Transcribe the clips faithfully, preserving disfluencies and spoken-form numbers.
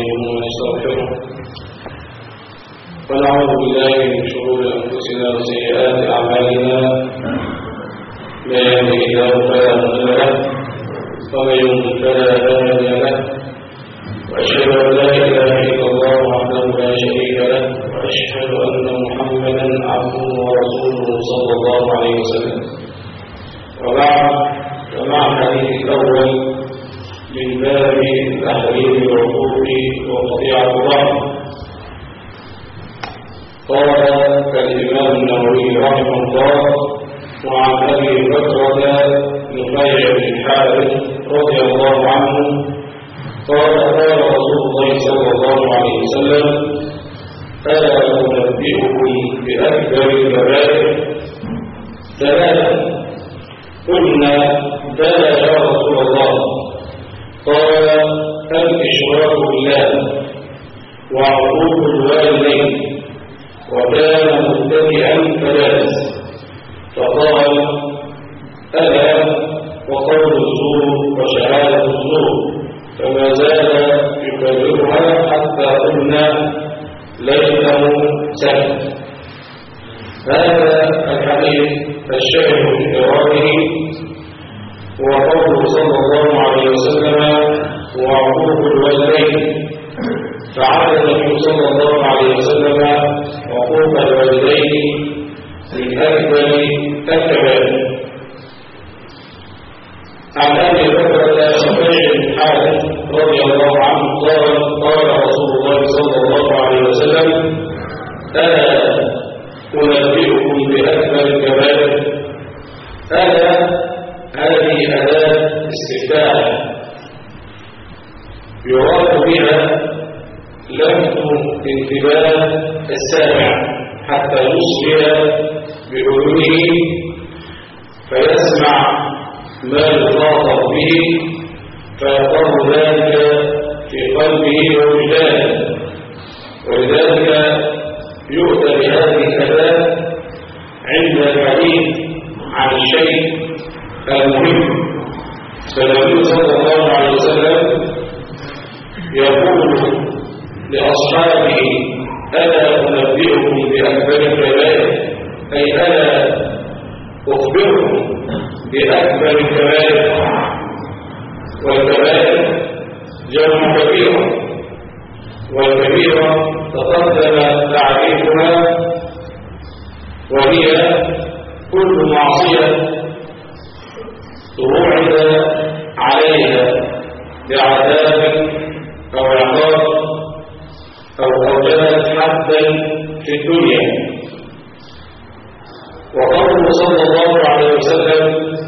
ونستعينه ونستغفره ونعوذ بالله من شرور أنفسنا وسيئات أعمالنا من يهده الله فلا مضل له ومن يضلل فلا هادي له وأشهد أن لا إله إلا الله وحده لا شريك له وأشهد أن محمدا عبده ورسوله صلى الله عليه وسلم. وبعد، فمع الحديث الأول من باب تحريم العقوق وقطيعة الرحم، قال الإمام النووي رحمه الله: وعن أبي بكرة نفيع بن الحارث رضي الله عنه قال: قال رسول الله صلى الله عليه وسلم: ألا أنبئكم بأكبر الكبائر؟ ثلاثة. قلنا: بلى يا رسول الله. قال: الإشراك بالله وعقوق الوالدين. وكان مبتدئا فجلس فقال: ألا وقول الزور وشهادة الزور، فما زال يكررها حتى قلنا ليته سهل. هذا الحديث الشاهد في قراءته وقوله صلى الله عليه وسلم: وعقوق الوالدين. فعاد النبي صلى الله عليه وسلم عقوق الوالدين من أكبر الكبائر. عن أبي بكرة نفيع بن الحارث رضي الله عنه قال: قال رسول الله صلى الله عليه وسلم: ألا أنبئكم بأكبر الكبائر؟ ألا هذه أداة استفتاح يراد بها لفت انتباه السامع حتى يصغي بأذنه فيسمع ما يخاطب به فيقر ذلك في قلبه ووجدانه. ولذلك يؤتى بهذه الأداة عند الحديث عن الشيء المهم. فالنبي صلى الله عليه وسلم يقول لأصحابه: ألا أنبئكم بأكبر الكبائر؟ أي ألا أخبركم بأكبر الكبائر؟ والكبائر جمع كبيرة، والكبيرة تقدم تعريفها وهي كل معصية توعد عليها بعذاب أو عقاب أو أوجدت حدا في الدنيا. وقوله صلى الله عليه وسلم: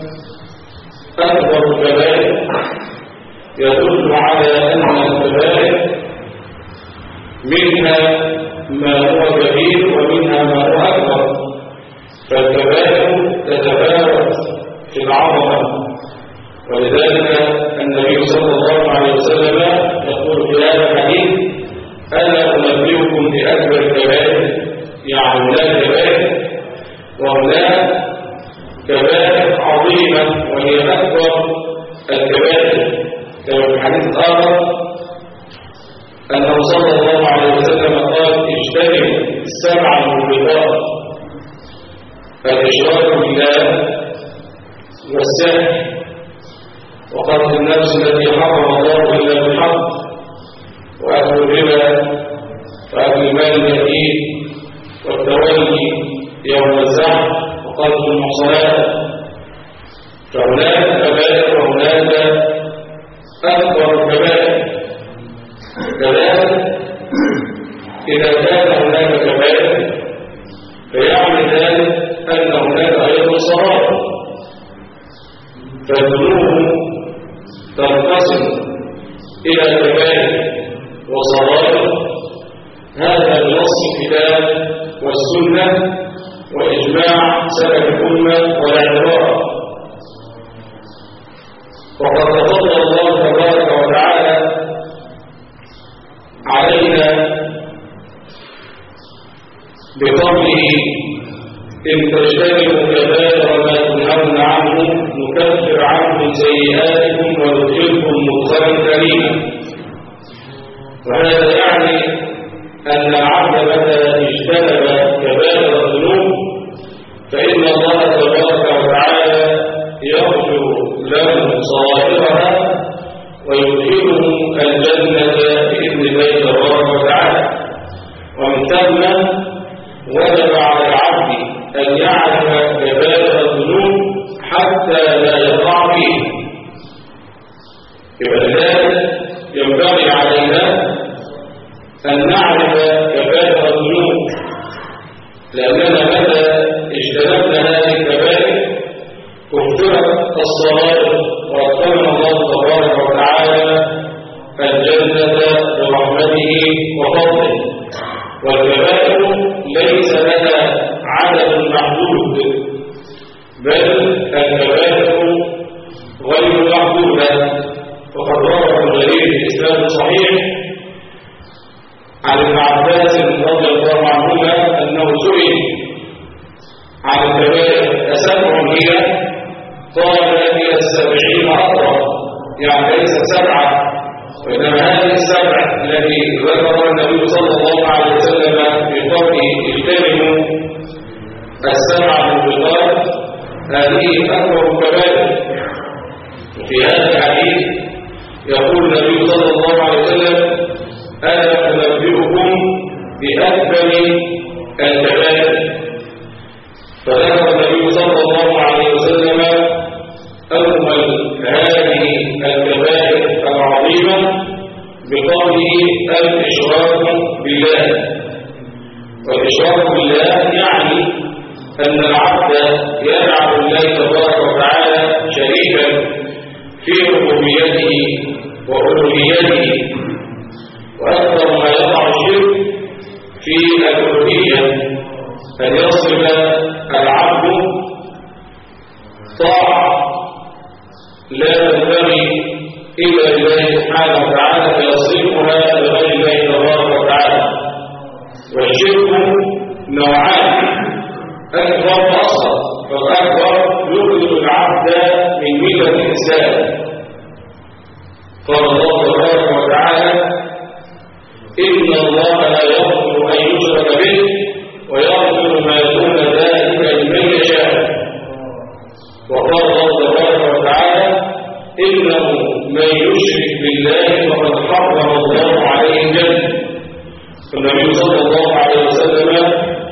أكبر الكبائر، يدل على أن الكبائر منها ما هو كبير ومنها ما هو أكبر، فالكبائر تتفاوت في العظمة. ولذلك النبي صلى الله عليه وسلم يقول في هذا الحديث: ألا أنبئكم بأكبر الكبائر؟ يعني هناك كبائر وهناك كبائر عظيمة وهي أكبر الكبائر. كما في الحديث الآخر أنه صلى الله عليه وسلم قال: اجتنبوا السبع الموبقات: الإشراك بالله، والسحر، وقتل النفس التي حرم الله إلا بالحق، وأكل الربا، وأكل مال اليتيم، والتولي يوم الزحف، وقتل المحصنات. فهناك كبائر وهناك أكبر الكبائر. كذلك إذا كان هناك كبائر فيعني ذلك أن هناك أيضا صغائر، فالذنوب تنقسم إلى كبائر وصغائر. هذا بنص الكتاب والسنة وإجماع سلف الأمة والاعتبار. وقد تفضل الله تبارك وتعالى علينا بقوله: إن تجتنبوا كبائر ما تنهون عنه نكفر عنكم سيئاتكم وندخلكم مدخلا كريما. وهذا يعني أن العبد متى اجتنب كبائر الذنوب فإن الله تبارك وتعالى يغفر له صغائرها ويدخله الجنة بإذن الله تبارك وتعالى. ومن ثم وجب على العبد أن يعرف كبائر الذنوب حتى لا يقع فيه. لذلك ينبغي علينا أن نعرف كبائر الذنوب، لأننا متى اجتنبنا هذه الكبائر كفرت الصغائر وأدخلنا الله تبارك وتعالى الجنة برحمته وفضله. والكبائر ليس لها عدد محدود، بل الكبائر غير محدودة. وقد روى ابن جرير في إسناد صحيح عن ابن عباس رضي الله عنهما أنه سئل عن الكبائر أسبع هي؟ قال هي السبعين أطرا، يعني ليست سبعة، وإنما هذه السبع التي ذكر النبي صلى الله عليه وسلم في قوله اجتنبوا السبع الموبقات هذه أكبر الكبائر. وفي هذا الحديث يقول النبي صلى الله عليه وسلم ألا أنبئكم بأكبر الكبائر؟ فذكر النبي صلى الله عليه وسلم أول هذه الكبائر العظيمة بقوله الإشراك بالله. والإشراك بالله يعني أن العبد يجعل الله تبارك وتعالى شريكا في ربوبيته وألوهيته. وأكثر ما يقع الشرك في الألوهية أن يصل العبد طاعة لا تنبغي إلا لله سبحانه وتعالى فيصرفها لغير الله تبارك وتعالى. والشرك نوعان، أكبر وأصغر. فالأكبر يخرج العبد من ملة الإسلام. قال الله تبارك وتعالى إن الله لا يغفر أن يشرك به ويغفر ما دون ذلك لمن يشاء. وقال الله تبارك وتعالى إنه من يشرك بالله فقد حرم الله عليه الجنة. النبي صلى الله عليه وسلم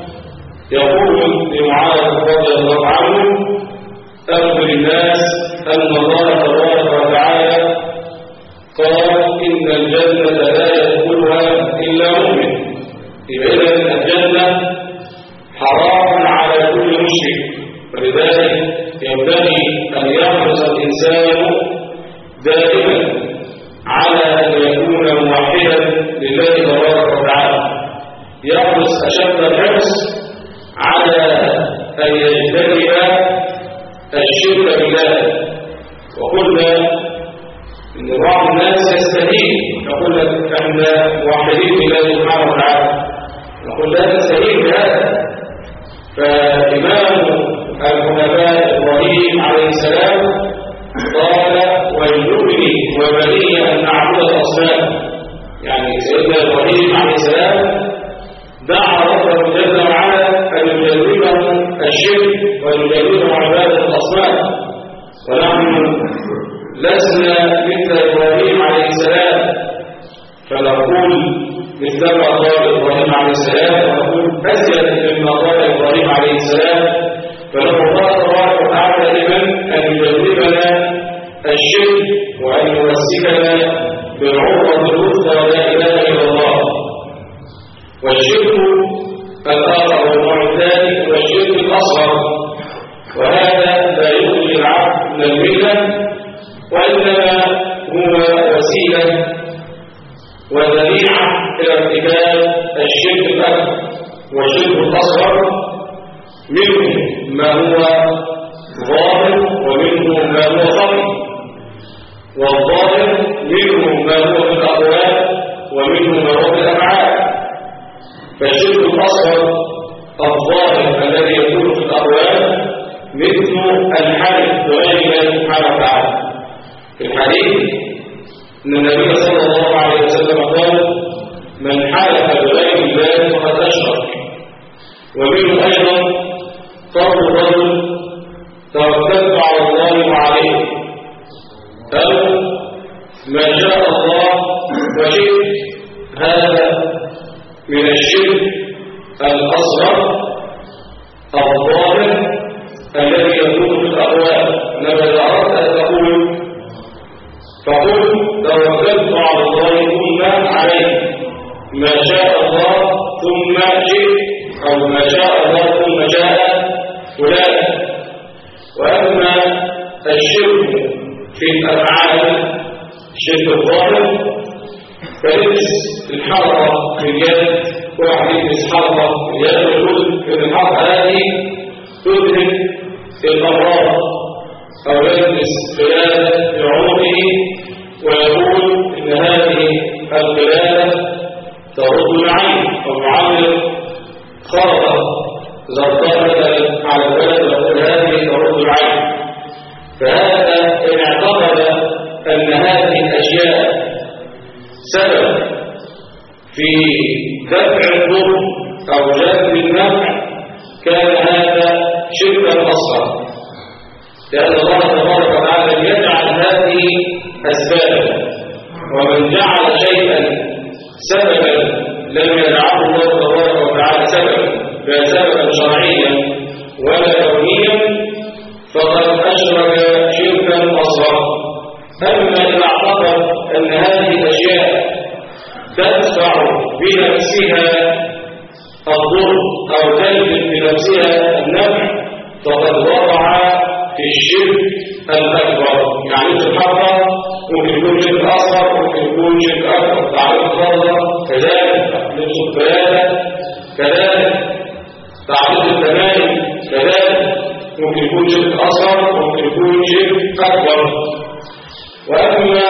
يقول لمعاذ رضي الله عنه أخبر الناس أن الله تبارك وتعالى قال إن الجنة لا يدخلها إلا مؤمن. إذا الجنة حرام على كل مشرك، ولذلك ينبغي أن يحرص الإنسان دائما على أن يكون موحدا لله تبارك وتعالى. يحرص أشد الحرص على أن يجتنب الشرك بالله. وقلنا إن بعض الناس يستهين، يقول لك احنا موحدين لله سبحانه وتعالى، نقول لا تستهين بهذا. فإمام الحنفاء إبراهيم عليه السلام قال ويجبني وبني أن نعبد الأصنام. يعني سيدنا إبراهيم عليه السلام دعا ربه جل وعلا أن يجنبه الشرك ويجنبه عبادة الأصنام. ونحن لسنا مثل إبراهيم عليه السلام فنقول مثل ما قال إبراهيم عليه السلام، ونقول أزيد مما قال إبراهيم عليه السلام. فنقول الله تبارك وتعالى لمن أن يجنبنا الشرك وأن يمسكنا بالعروة الوثقى لا إله إلا الله. والشرك الآخر والنوع الثاني هو الشرك الأصغر، وهذا لا يخرج العبد من الملة، وإنما هو وسيلة وذريعة إلى ارتكاب الشرك الأكبر. والشرك الأصغر منه ما هو ظاهر ومنه ما هو خفي، والظاهر منه ما هو في الأقوال ومنه ما هو في الأفعال. فالشرك الأصغر الظاهر الذي يكون في الأقوال مثل الحلف بغير الله سبحانه وتعالى. في الحديث أن النبي صلى الله عليه وسلم قال هذا من الشرك الأصغر الظاهر الذي يكون في الأقوال. إنما إذا أردت أن تقول فقل توكلت على الله ثم عليه، ما شاء الله ثم شئت، أو ما شاء الله ثم شاء فلان. وأما الشرك في الأفعال الشرك الظاهر فلبس الحلقة في اليد، واحد يلبس حلقة في اليد ويقول إن الحلقة هذه تدهن الأمراض، أو يلبس قلادة في عنقه ويقول إن هذه القلادة ترد العين، أو يعلق خرطة زرقاء مثلا على البلد ويقول هذه ترد العين. فهذا إن اعتقد أن هذه الأشياء سبب في دفع الضر أو جلب النفع كان هذا شركا أصغر، لأن الله تبارك وتعالى يجعل هذه أسبابا، ومن جعل شيئا سببا لم يجعله الله تبارك وتعالى سببا لا سببا شرعيا ولا كونيا فقد أشرك شركا أصغر. أما إذا اعتقد أن هذه الأشياء تدفع بنفسها الضر أو تجلب بنفسها النفع فقد وقع في الشرك الأكبر. يعني الحرة ممكن يكون شرك أصغر، ممكن يكون شرك أكبر. تعليم الفرضة كذلك، لبس القلادة كذلك، تعليم التمايم كذلك، ممكن يكون شرك أصغر، ممكن يكون شرك أكبر. وأما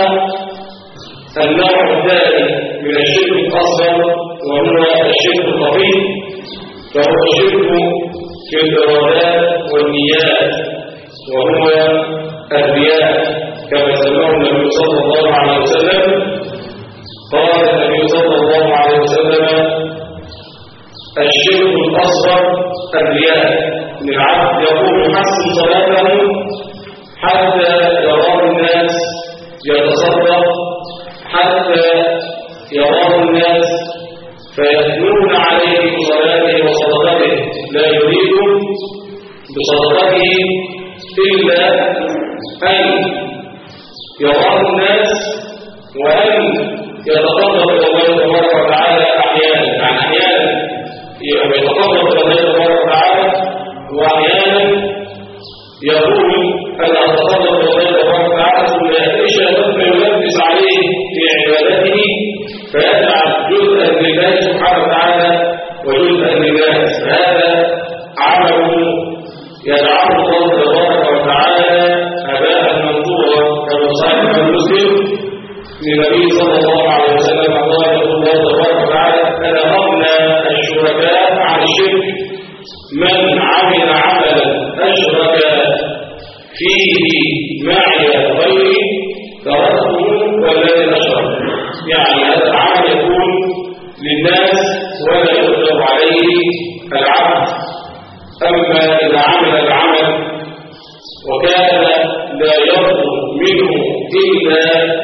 النوع الثاني من الشرك الأصغر وهو الشرك الخفي، فهو الشرك في الإرادات والنيات، وهو الرياء كما سماه النبي صلى الله عليه وسلم. قال النبي صلى الله عليه وسلم الشرك الأصغر الرياء، ان العبد يقول يحسن صلاته حتى يراه الناس يتصدق، حتى يراه الناس فيثنون عليه بصلاته وصدقته، لا يريد بصدقته إلا أن يراه الناس وأن يتقرب إلى الله تبارك وتعالى أحيانا. يعني أحيانا يتقرب إلى الله تبارك وتعالى، وأحيانا يقول أن أتقرب إلى الله تبارك وتعالى ثم يأتيش ثم يلبس عليه في عبادته فيجعل جزءا لله سبحانه وتعالى وجزءا للناس. فهذا عمل يجعله الله تبارك وتعالى هباء منثورا، كما صحيح مسلم للنبي صلى الله عليه وسلم قال الله تبارك وتعالى أنا أغنى الشركاء عن الشرك من عمل عملا أشرك فيه معي غيري تركته والذي أشرك. يعني هذا العمل يكون للناس ولا يؤجر عليه العبد. أما إذا عمل العمل وكان لا يرجو منه إلا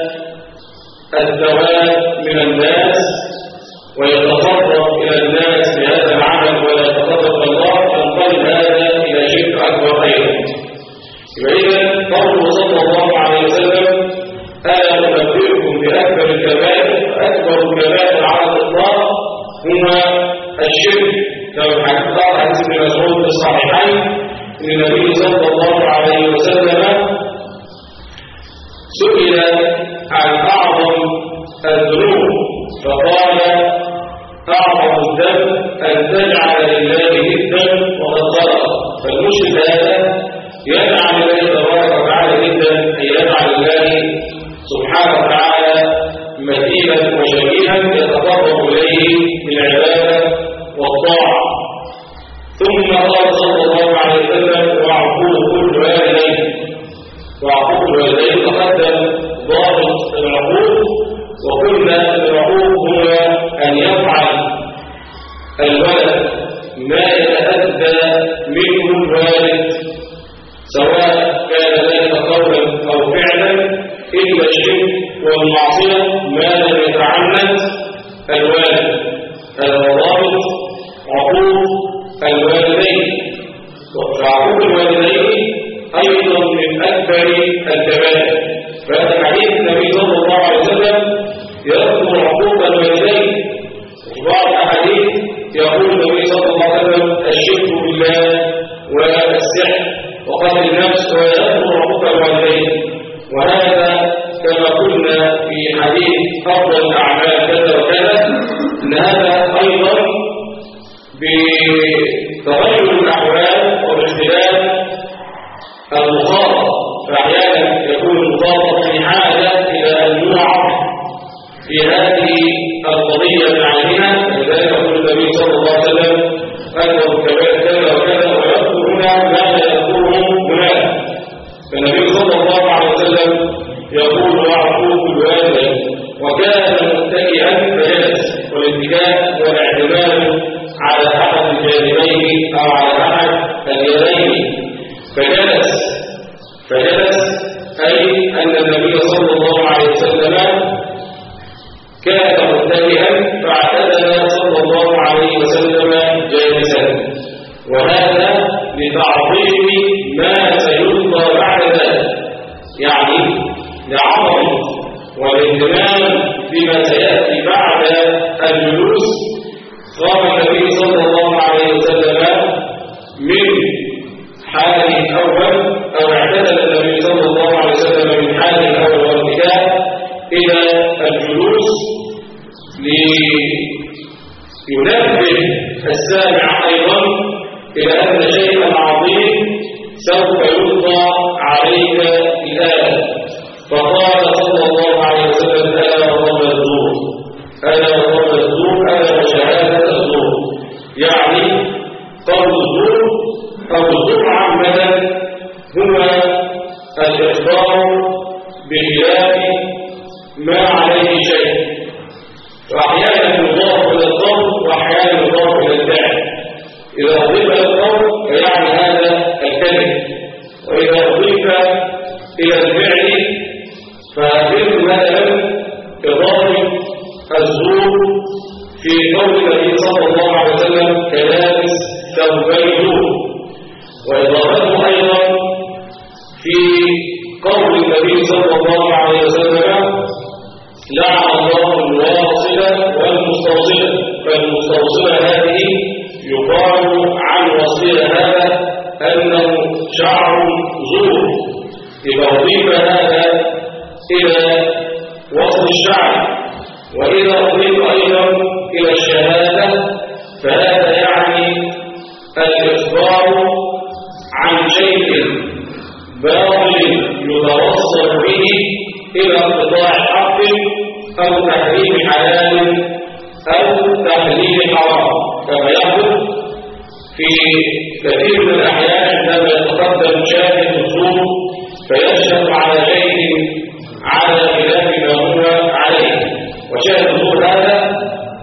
الثواب من الناس ويتقرب إلى الناس بهذا العمل ولا يتقرب الله، ينقلب هذا إلى شرك أكبر أيضا. إذا قوله صلى الله عليه وسلم ألا أنبئكم بأكبر الكبائر، فأكبر الكبائر على الإطلاق هو الشرك، كما حديث حديث ابن مسعود في الصحيحين ان النبي صلى الله عليه وسلم سئل عن اعظم الذنوب فقال اعظم الذنب ان تجعل لله ندا وقد خلق. فالمشرك هذا يجعل لله تبارك وتعالى ندا، اي يجعل لله سبحانه وتعالى مثيلا وشبيها يتقرب اليه بالعباده والطاعة. ثم قال صلى الله عليه وسلم وعقوق الوالدين. وعقوق الوالدين تقدم ضابط العقوق، وقلنا العقوق هو أن يفعل الولد ما يتأذى منه الوالد، سواء الوالد، المضابط عقوق الوالدين، وعقوق الوالدين أيضا من أكبر الكبائر. فهذا حديث النبي صلى الله عليه وسلم يذكر عقوق الوالدين، وفي بعض الأحاديث يقول النبي صلى الله عليه وسلم الشرك بالله والسحر وقتل النفس، ويذكر عقوق الوالدين. وهذا كما قلنا في حديث أفضل الأعمال كذا وكذا، أن هذا أيضا بتغير الأحوال والاختلاف المخاطب، فأحيانا يكون المخاطب في حاجة إلى أن يوعظ في هذه القضية بعينها، لذلك يقول النبي صلى الله عليه وسلم أكبر الكبائر كذا وكذا، ويذكر هنا ما لا يذكره هناك. فالنبي صلى الله عليه وسلم يقول وعقوق الوالدين، وكان متكئا فجلس، والاتكاء والاعتماد على أحد الجانبين أو على أحد اليدين، فجلس فجلس أي أن النبي صلى الله عليه وسلم كان متكئا فاعتدل صلى الله عليه وسلم جالسا، وهذا لتعظيم ما سيلقى بعد ذلك، يعني لعظمه والاهتمام بما سيأتي بعد الجلوس. قام النبي صلى الله عليه وسلم من حاله الأول، أو اعتدل النبي صلى الله عليه وسلم من حاله الأول والاتكاء إلى الجلوس، لينبه السامع أيضا إلى أن شيئا عظيم سوف يلقى عليك الآن. فقال صلى الله عليه وسلم ألا وقوم الزور، ألا وقوم الزور، ألا وشهادة الزور، يعني قول الزور أو الزور عامة هو الإخبار بخلاف ما عليه شيء، وأحيانا يضاف إلى القول وأحيانا يضاف إلى الفعل. إذا أضيف إلى القول فيعني هذا الكذب، وإذا أضيف إلى الفعل فمثل مثلا إضافة الزور في قول النبي صلى الله عليه وسلم كلابس ثوبين زور، وإضافته أيضا في قول النبي صلى الله عليه وسلم لعن الله الواصلة والمستوصلة، فالمستوصلة هذه يقال عن وصلها هذا أنه شعر زور، إذا أضيف هذا إلى وصل الشعر. وإذا أضيف أيضا إلى الشهادة فهذا يعني الإخبار عن شيء باطل يتوصل به إلى انقطاع حق أو تحريم حلال أو تحليل حرام، كما يحدث في كثير من الأحيان عندما يتقدم شاهد الزور فيشهد على شيء على خلاف ما هو عليه. وشاهد الزور هذا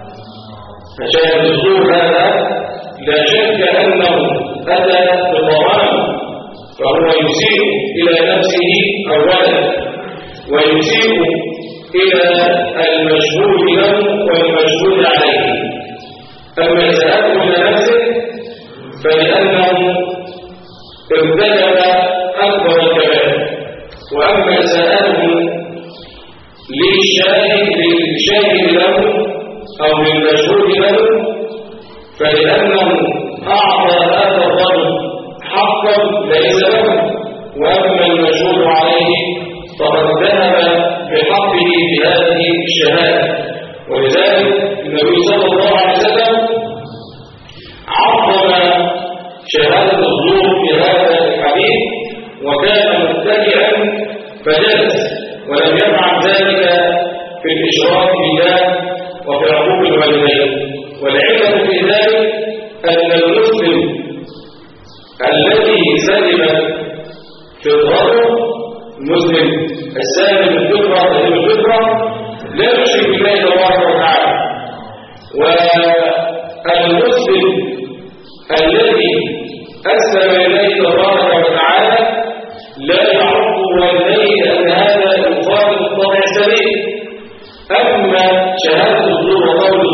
فشاهد الزور هذا لا شك أنه أتى بضرر، فهو يسيء إلى نفسه أولا، ويسيء إلى المشهود له والمشهود عليه. أما إساءته إلى نفسه فلأنه ارتكب أكبر الكبائر، وأما إساءته للشاهد للشاهد له أو للمشهود له فلأنه أعطى هذا الرجل حقا ليس له، وأما المشهود عليه فقد ذهب بحقه بهذه الشهادة. ولذلك النبي صلى الله عليه وسلم عظم شهادة الزور في هذا الحديث، وكان متكئا فجلس، ولم يفعل ذلك في الإشراك بالله وفي عقوق الوالدين. والعلة في ذلك أن المسلم الذي سلم فطرته، المسلم السالم الفطرة سليم الفطرة لا يشرك بالله تبارك وتعالى، والمسلم الذي أسلم إليه تبارك وتعالى لا يعرف والديه أن هذا يخالف الطبع السليم. أما شهادة الزور وقول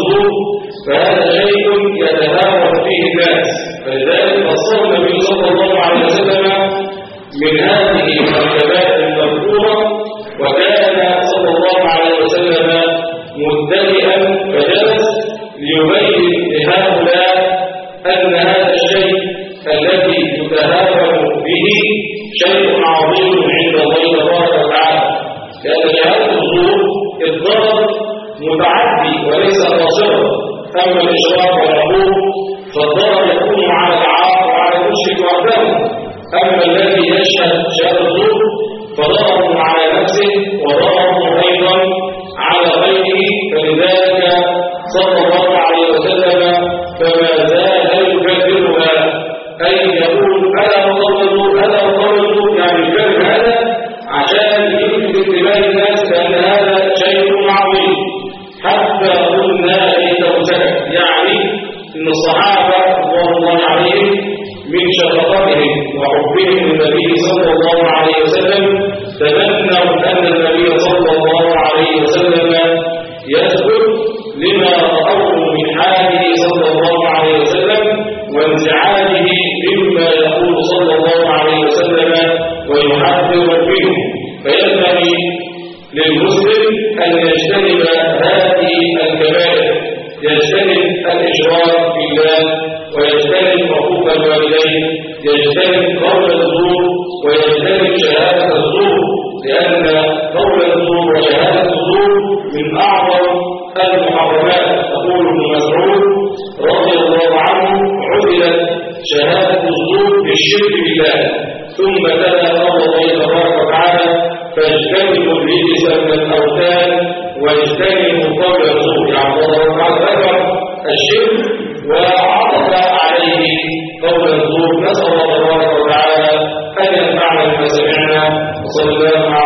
حذر النبي صلى الله عليه وسلم من هذه الكبائر المذكورة، وكان صلى الله عليه وسلم متكئا فجلس ليبين لهؤلاء أن هذا الشيء الذي يتهاون به شيء عظيم عند الله تبارك وتعالى، لأن شهادة الزور الضرر متعدي وليس قاصرا. أما الإشراك والعقوق فالضرر يكون على العاق وعلى المشرك وحده، أما الذي يشهد شهادة الزور فضرره على نفسه وضرره أيضا على غيره. فلذلك صلى الله عليه وسلم فما زال يكررها، أي يقول ألا وقول ألا وقول يعني الكلام هذا عشان يلفت انتباه الناس بأن هذا شيء عظيم. حتى قلنا لتوسكت، يعني إن الصحابة رضوان الله عليهم من شفقتهم وحبهم للنبي صلى الله عليه وسلم تمنوا أن النبي صلى الله عليه وسلم يثبت لما رأوه من حاله صلى الله عليه وسلم وانزعاجه مما يقول صلى الله عليه وسلم ويحذر منه. فينبغي للمسلم أن يجتنب هذه الكبائر، يجتنب الإشراك بالله ويجتنب حقوق الوالدين، يجتنب قول الزور ويجتنب شهادة الزور، لأن قول الزور وشهادة الزور من أعظم المحرمات. يقول ابن مسعود رضي الله عنه عدلت شهادة الزور بالشرك بالله، ثم تلا قول الله تبارك وتعالى فاجتنبوا الرجس من الأوثان واجتنبوا قول الزور. يعني الله تعالى ذكر الشرك وعطف عليه قول الزور. نسأل الله تبارك وتعالى أن ينفعنا بما سمعنا، وصلى الله على